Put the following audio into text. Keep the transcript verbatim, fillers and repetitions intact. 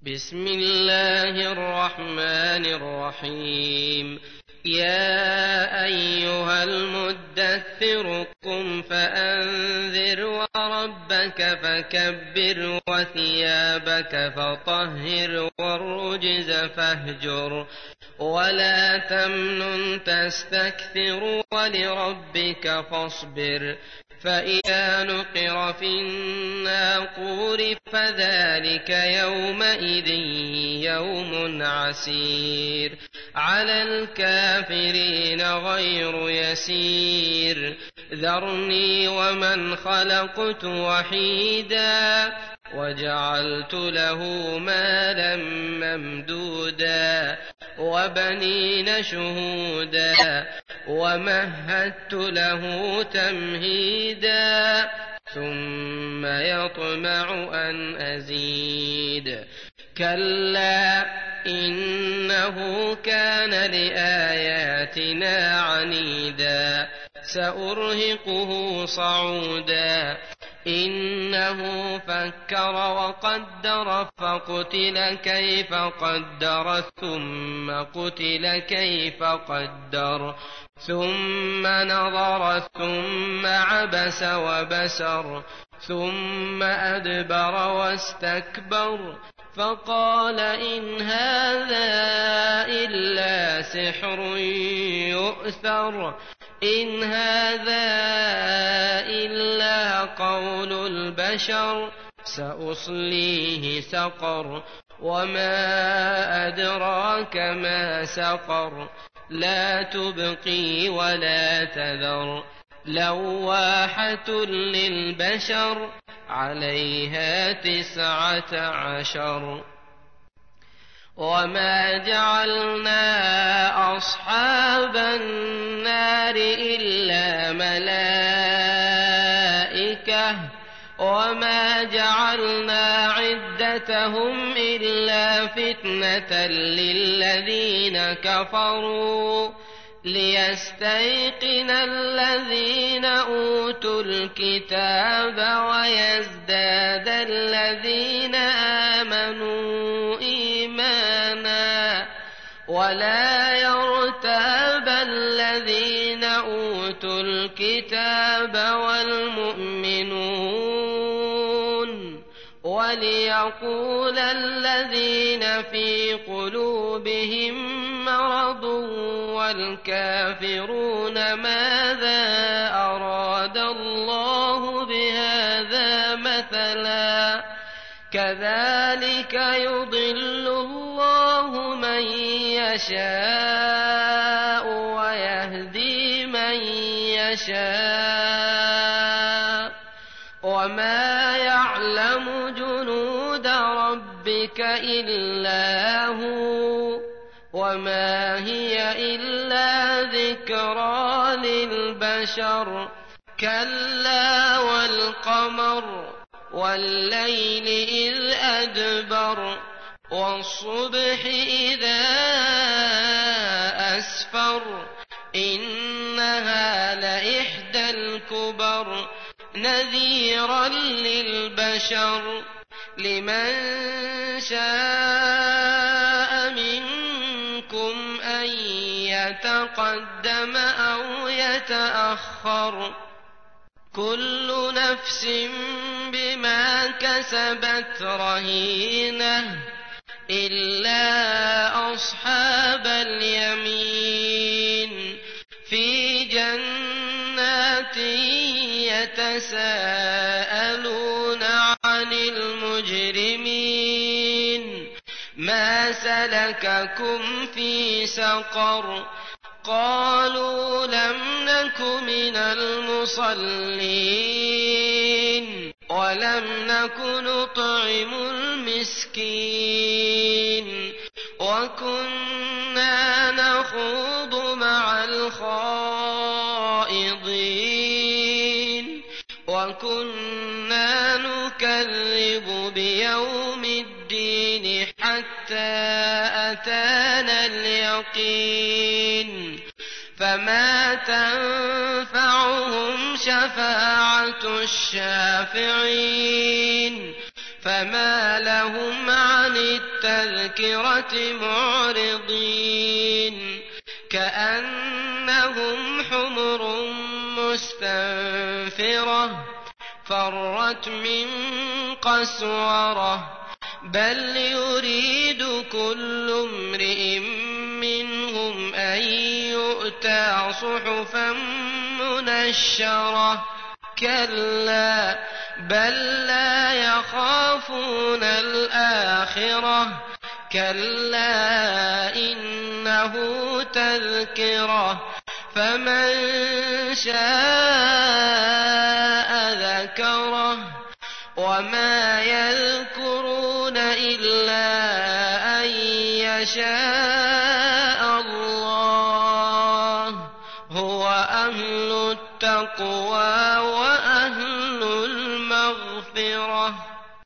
بسم الله الرحمن الرحيم. يا أيها المدثر قم فأنذر وربك فكبر وثيابك فطهر والرجز فاهجر ولا تمنن تستكثر ولربك فاصبر. فإذا نقر في الناقور فذلك يومئذ يوم عسير على الكافرين غير يسير. ذرني ومن خلقت وحيدا وجعلت له مالا ممدودا وبنين شهودا ومهدت له تمهيدا ثم يطمع أن أزيد. كلا إنه كان لآياتنا عنيدا سأرهقه صعودا. إنه فكر وقدر فقتل كيف قدر ثم قتل كيف قدر ثم نظر ثم عبس وبسر ثم أدبر واستكبر فقال إن هذا إلا سحر يؤثر إن هذا إلا قول البشر سأصليه سقر وما أدراك ما سقر لا تبقي ولا تذر لواحة للبشر عليها تسعة عشر. وما جعلنا أصحاب النار إلا ملائكة وما جعلنا عدتهم إلا فتنة للذين كفروا ليستيقن الذين أوتوا الكتاب ويزداد الذين آمنوا إيمانا ولا يرتاب الذين أوتوا الكتاب والمؤمنون وليقول الذين في قلوبهم مرض والكافرون ماذا أراد الله بهذا مثلا كذلك يضل الله من يشاء ويهدي من يشاء وما يعلم جنود ربك إلا هو وما هي إلا ذكرى للبشر. كلا والقمر والليل إذ أدبر والصبح إذا أسفر إنها لإحدى الكبر نذيرا للبشر لمن شاء منكم أن يتقدم أو يتأخر كل نفس بما كسبت رهينة إلا أصحاب اليمين في جنات يتساءلون عن المجرمين ما سلككم في سقر قالوا لم نك من المصلين ولم نك نطعم المسكين وكنا نخوض مع الخائضين وكنا نكذب بيوم الدين حتى أتانا اليقين فما تنفعهم شفاعة الشافعين فما لهم عن التقوى التذكرة معرضين كأنهم حمر مستنفرة فرت من قسورة بل يريد كل امرئ منهم أن يؤتى صحفا منشرة كلا بل لا يخافون الآخرة كلا إنه تذكرة فمن شاء ذكره وما يذكرون إلا أن يشاء الله هو أهل التقوى وأهل